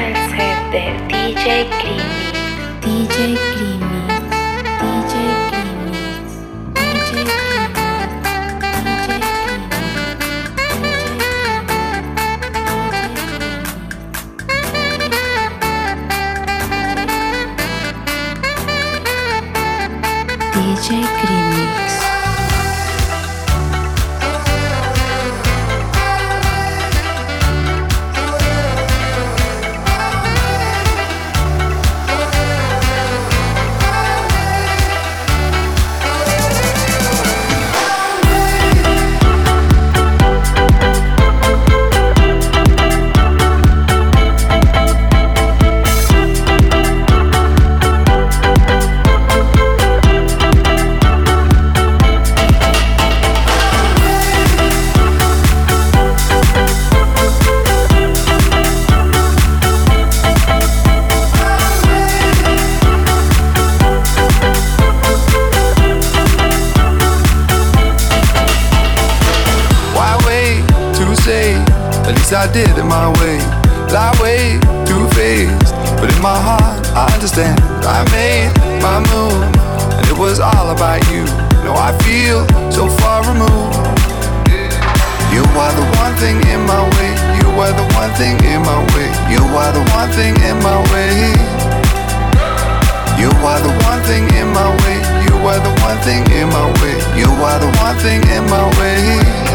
el set de DJ Creamy. DJ Creamy. DJ Creamy. DJ Creamy. DJ Creamy. I did it my way, lie way too faced, but in my heart I understand. I made my move, and it was all about you. No, I feel so far removed. You are the one thing in my way. You are the one thing in my way. You are the one thing in my way. You are the one thing in my way. You are the one thing in my way. You are the one thing in my way.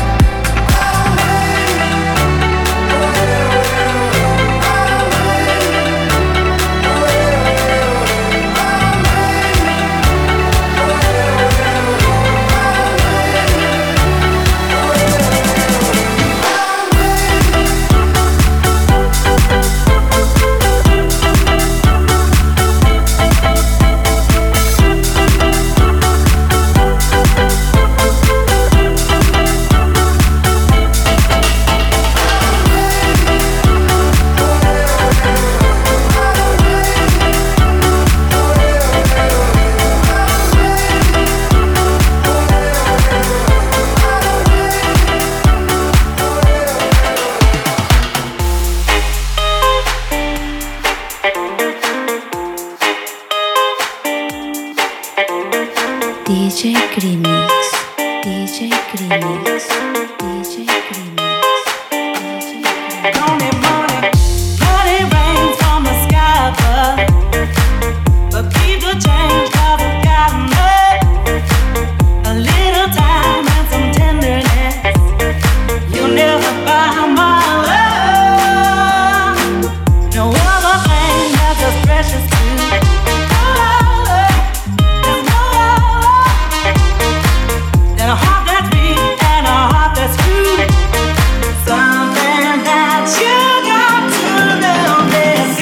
DJ Creamix, DJ Creamix, DJ Creamix, DJ Creamix. Morning, morning, morning rains from the sky but people change 'cause I've gotten a little time and some tenderness. You'll never buy my love. No other thing that's as precious to a heart that's beat and a heart that's true. Something that you got to know is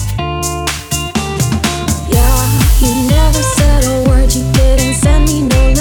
You never said a word, you didn't send me no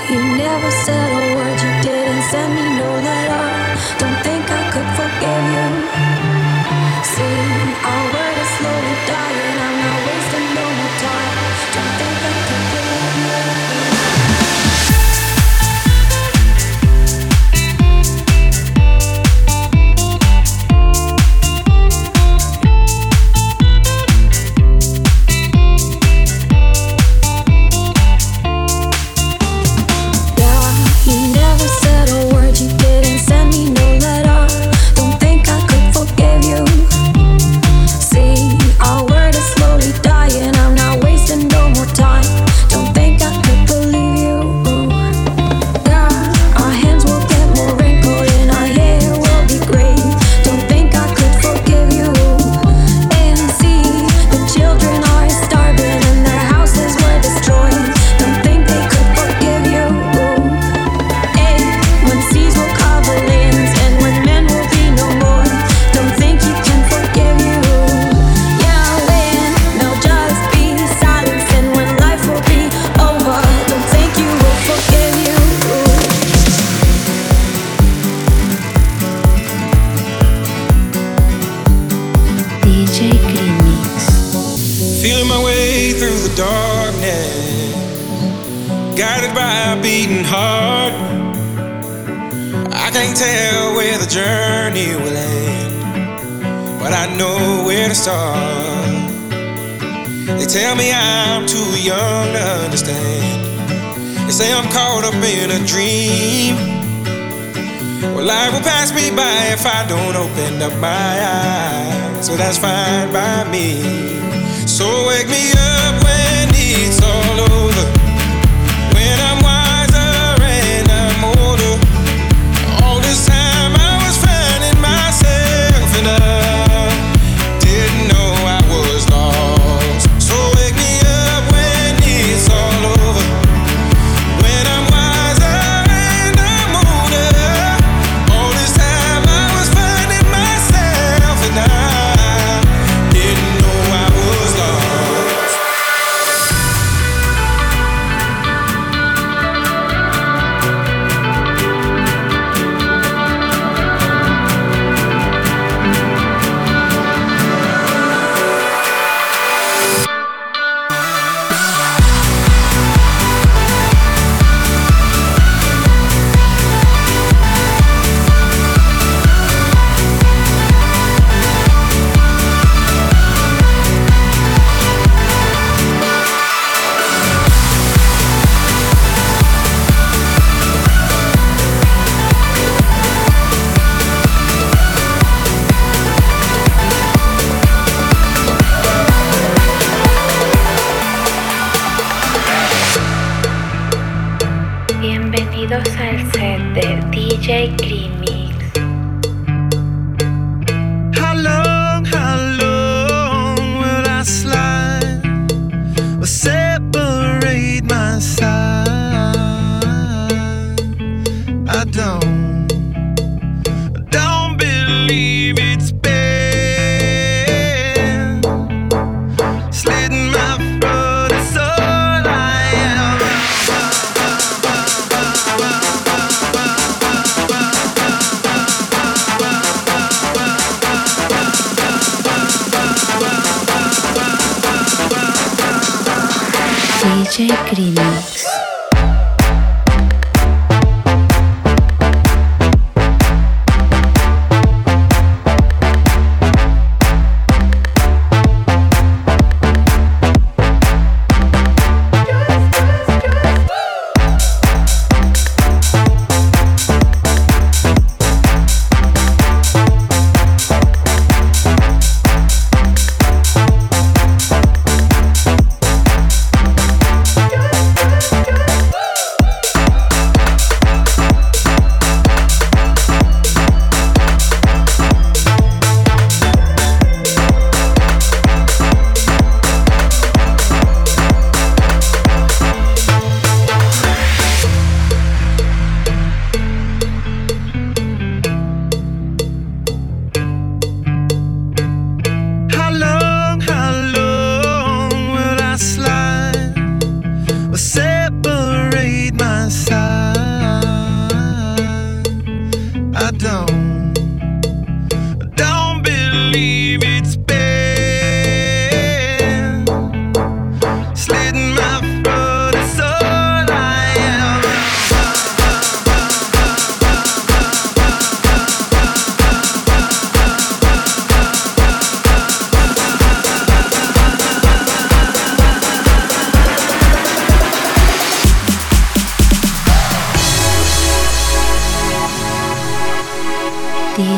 You never said a word, you didn't send me no letter. Don't think I could forgive you. See, our word is slowly dying, I'm not wasting no more time. Don't think I could believe you. So that's fine by me. So wake me up when it's all over, when I'm wiser and I'm older. All this time I was finding myself and I didn't know I was lost. So wake me up when it's all over, when I'm wiser and I'm older. All this time I was finding myself and I Bienvenidos al set de DJ Creamix. How long will I slide or separate my side? I don't believe it's been slitting my throat, it's all I am. DJ Creamix.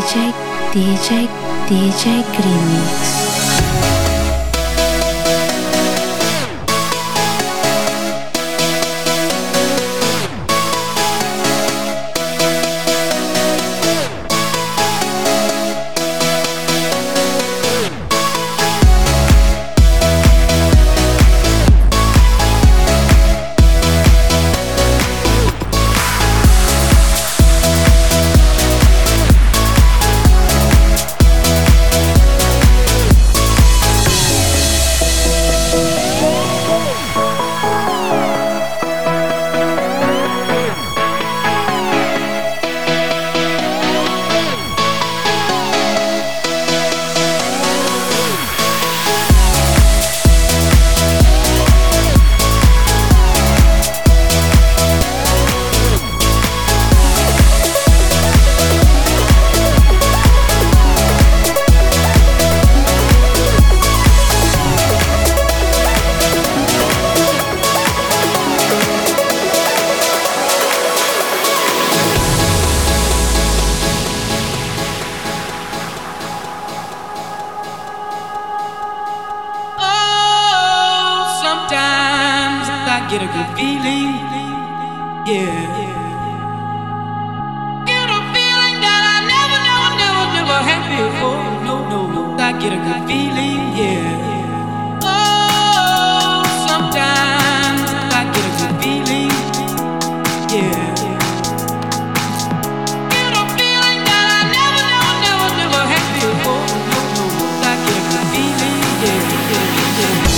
DJ Grimix. Get a good feeling, yeah. Get a feeling that I never had before. No. I get a good feeling, yeah. Oh, sometimes I get a good feeling, yeah. Get a feeling that I never had before. No. I get a good feeling, yeah.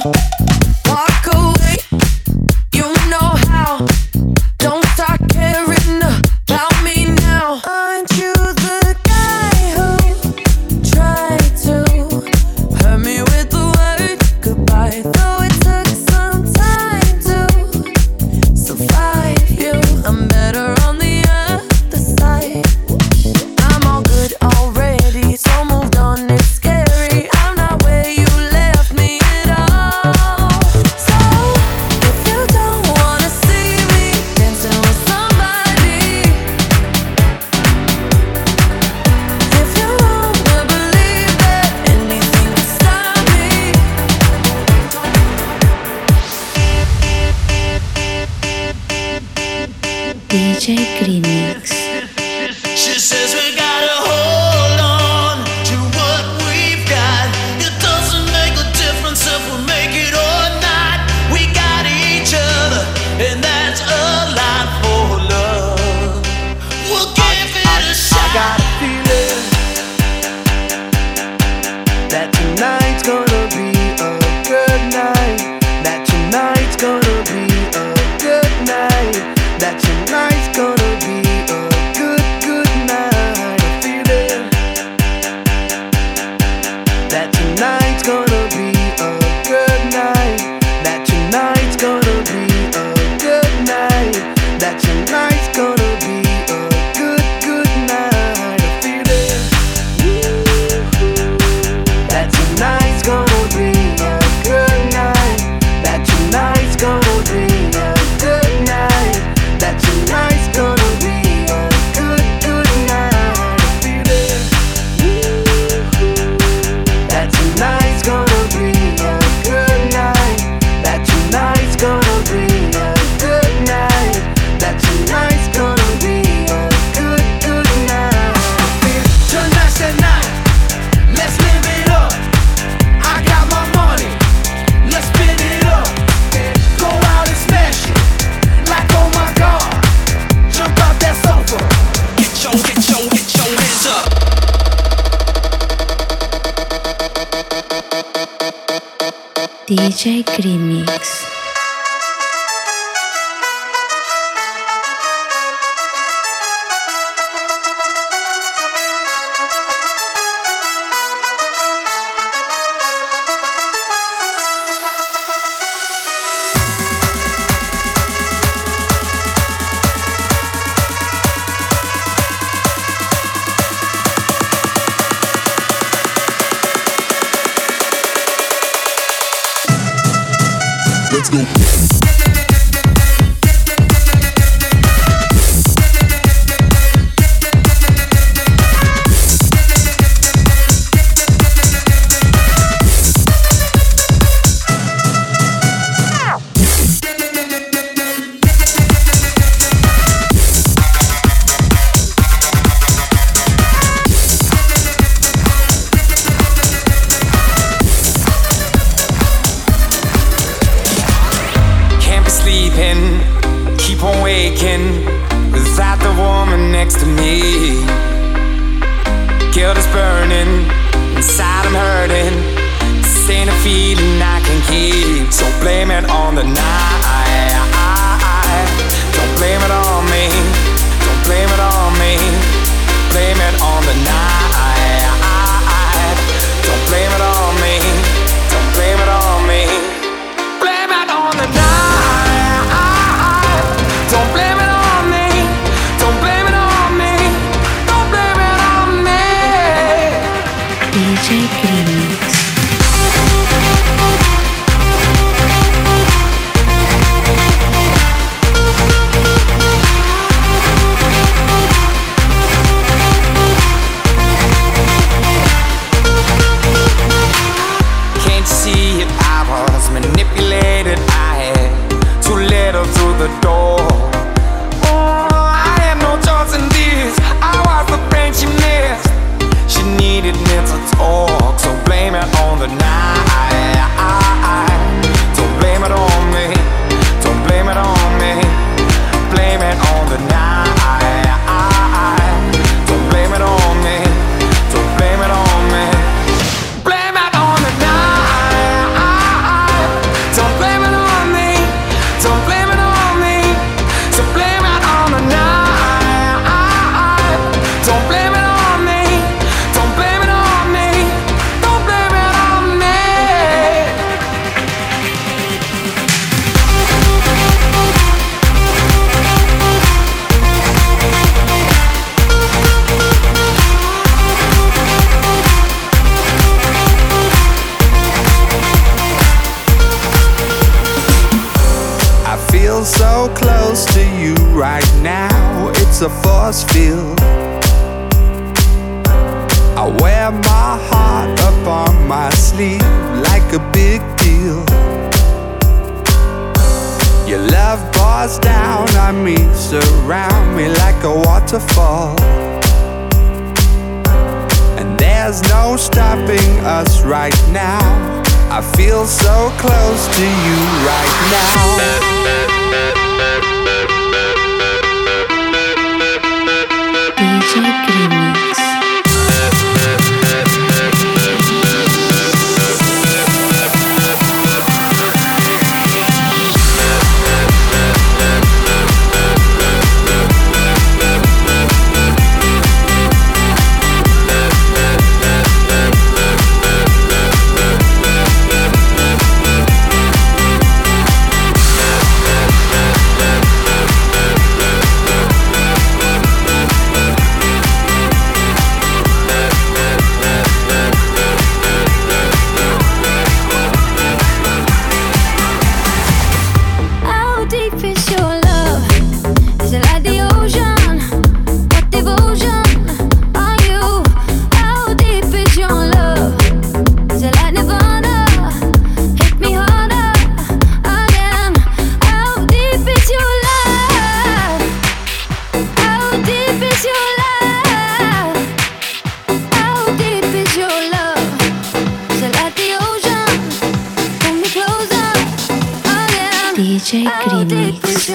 Walk away, you know how. Don't start caring about me now. Aren't you the guy who tried to hurt me with the word goodbye? Though it took some time to survive you, I'm better on the other side. I'm all good already, so moved on, it's scary. I'm not where you left me at all. So if you don't wanna see me dancing with somebody, if you wanna believe that anything can stop me, DJ Grimix. She says we gotta hold on to what we've got. It doesn't make a difference if we make it or not. We got each other, and that's a lot for love. We'll give it a shot. I got a feeling that tonight's gonna be a good night. That tonight's gonna be a good night. That tonight's gonna be a good night. A feeling that tonight's gonna be a good night. That tonight's gonna be a good night. That tonight's gonna be a good night. A feeling that tonight's gonna be a good night. That tonight's gonna be a good night. That tonight's gonna be a good night. A feeling that tonight's gonna be a good night. That tonight's gonna be a good night. That tonight's gonna be a good night. Tonight's the night. Let's live it up. I got my money. Let's spin it up. Go out and smash it. Like oh my God. Jump out that sofa. Get your hands up. DJ Grimix. Let's go. Can't be sleeping, keep on waking without the woman next to me. Guilt is burning, inside I'm hurting. This ain't a feeling I can keep. So blame it on the night. Don't blame it on me. Don't blame it on me. Blame it on the night. Don't blame it on me. Don't blame it on me. Blame it on the night. Don't blame it on me. Don't blame it on me. Don't blame it on me. DJ Grimix. Can't you see it? I was manipulated. I had too little through the door. Oh, I had no choice in this. I was the friend she missed. She needed me to talk. So blame it on the night. Don't blame it on me. Don't blame it on me. Blame it on the night. Don't blame it on me. Don't blame it on me. Blame it on the night. feel so close to you right now. It's a force field. I wear my heart up on my sleeve like a big deal. Your love pours down on me, surround me like a waterfall. And there's no stopping us right now. I feel so close to you right now. DJ Greenix. DJ Greenix.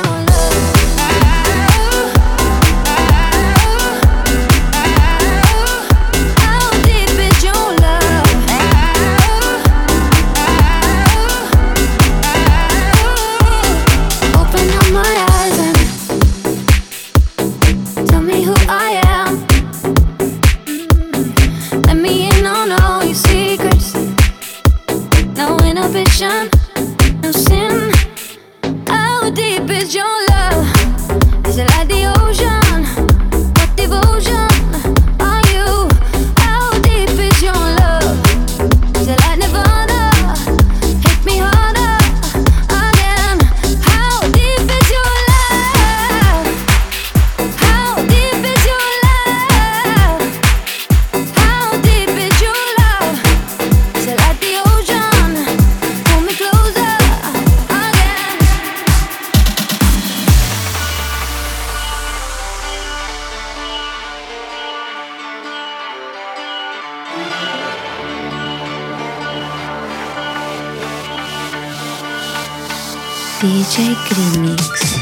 DJ Greenix.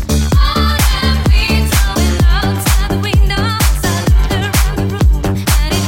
And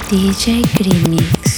DJ Grimix.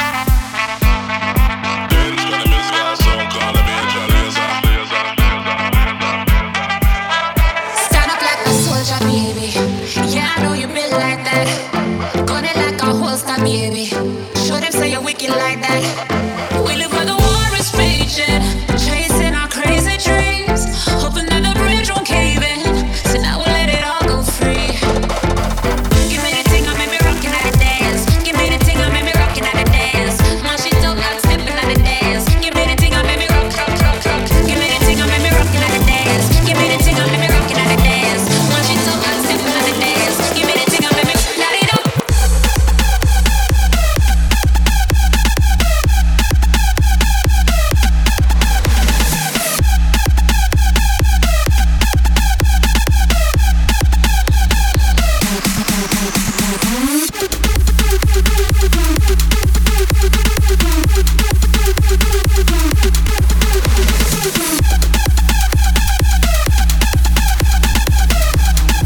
Stand up like a soldier, baby. Yeah, I know you built like that. Gun it like a holster, baby. Show them say you're wicked like that. We live where the war is raging, chasing our crazy dreams, hoping that the bridge won't cave in. So now we'll let it all go free. Give me the thing, I make me rockin' at the dance. Give me the thing, I make me rockin' at the dance. My shit don't got steppin' at the dance. Give me the thing, I make me rock, rock, rock, rock. Give me the thing, I make me rockin' at the dance. Give me the thing, I make me rockin' at the dance. My shit don't got steppin' at the dance. Give me the thing, I make me light it up.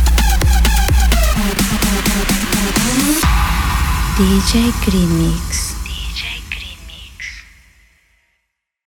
DJ Grimix.